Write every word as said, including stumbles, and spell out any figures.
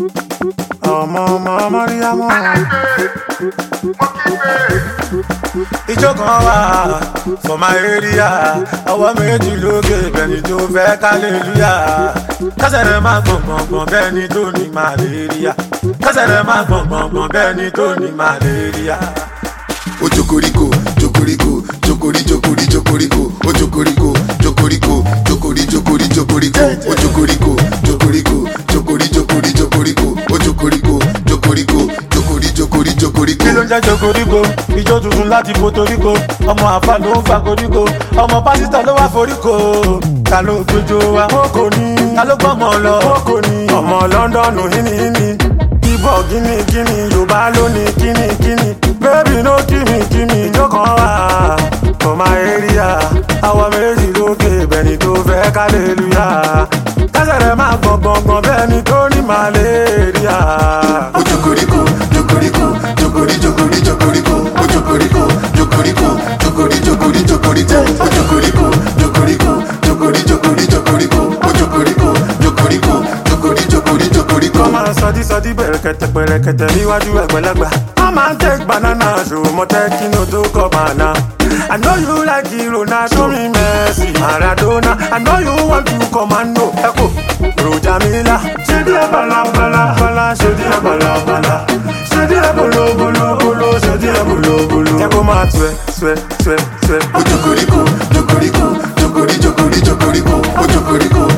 ọmọ ọmọ mọ́ríyámọ́. Ìjọ kan wà for my area, ọwọ́ méjì lókè bẹ́ni tó fẹ́ kálẹ́lúyà. Kásẹ̀ rẹ̀ máa gbọ̀ngbọ̀ngbọ̀n bẹ́ni tó ní màlẹ́ríà. Kásẹ̀ rẹ̀ máa gbọ̀ngbọ̀ngbọ̀n bẹ́ni tó ní màlẹ́ríà. O jokoriko, jokoriko, jokori, jokori, jokoriko. O jokoriko, jokoriko, jokori, jokori, jokoriko. O jokoriko, jokoriko, jokori, jokori, jokoriko. O jokoriko, jokoriko, jokori, jokori, jokoriko. Kí ló ń jẹ́ jokoriko? Ijó tuntun láti Puerto Rico. Ọmọ àfa ló ń fa koríko. Ọmọ pásítọ̀ ló wá foríko. Ta ló gbójó wa? Kókò ní. Ta ló gbọ́mọ lọ? Kókò ní. Ọmọ Lọ́ndọ̀nù hínihíni. Ibọ̀ gíní gíní. Yorùbá ló ní kíní kíní. Baby no gimme gimme. Ìjọ kan wà for my area. Àwọn méjì lókè bẹ́ni tó fẹ́ kálẹ́lúyà. Kásẹ̀ rẹ̀ máa gbọ̀ngbọ̀ngbọ̀n bẹ́ni tó ní màlẹ́ríà. O jokoriko, jokoriko, jokori, jokori, jokoriko. O jokoriko, jokoriko, jokori, jokori, jokoriko. O jokoriko, jokoriko, jokori, jokori, jokoriko. O jokoriko, jokoriko, jokori, jokori, jokoriko. Kọ́ máa sọdí sọdí bẹ̀rẹ̀kẹ̀tẹ̀ pẹ̀rẹ̀kẹ̀tẹ̀ níwájú àgbàlagbà. I man take banana, show mo take no to come banana. I know you like it, Ronaldo, show me Messi, Maradona. I know you want to commando, Echo, Roja Mila. She di bala bala bala, she di bala bala. She di bolo bolo bolo, she di bolo bolo. Echo ma swe swe swe swe. O jokoriko, jokoriko, jokori, jokori, jokoriko. O jokoriko,